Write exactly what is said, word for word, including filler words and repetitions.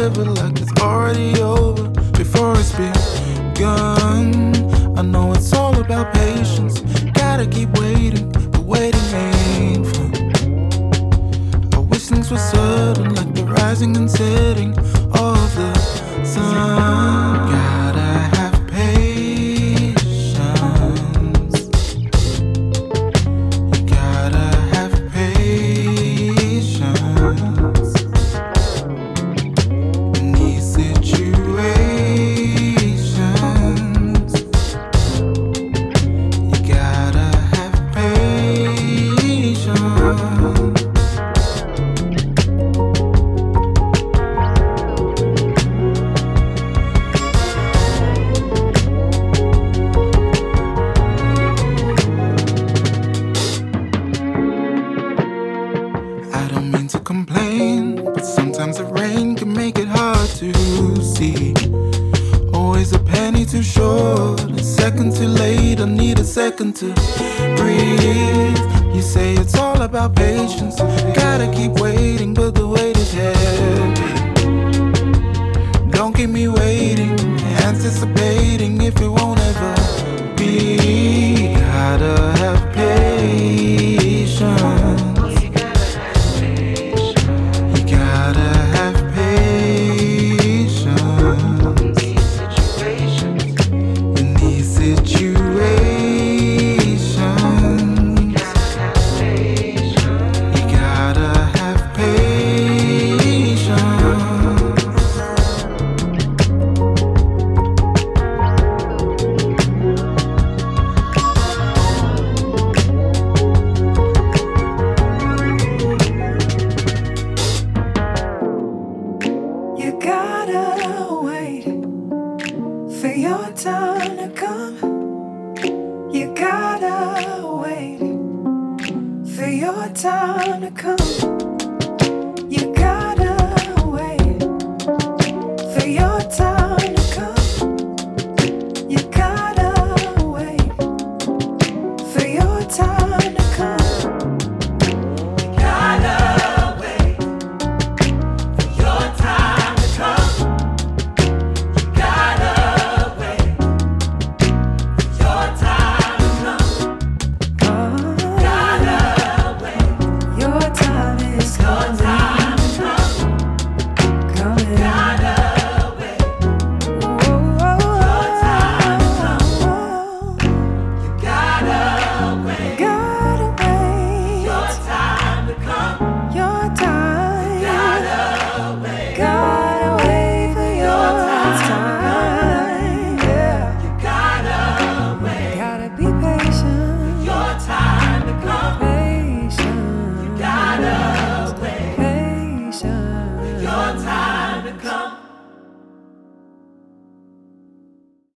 forever like it's already over before it's begun. I know it's all about patience. Gotta keep waiting, but waiting ain't fun. I wish things were certain, like the rising and setting of the sun. Gotta have patience. You gotta have patience in these situations. You gotta have patience. I don't mean to complain, but sometimes the rain can make it hard to see. Always a penny too short, a second too late. I need a second to breathe. You say it's all about patience. Gotta keep waiting, but the wait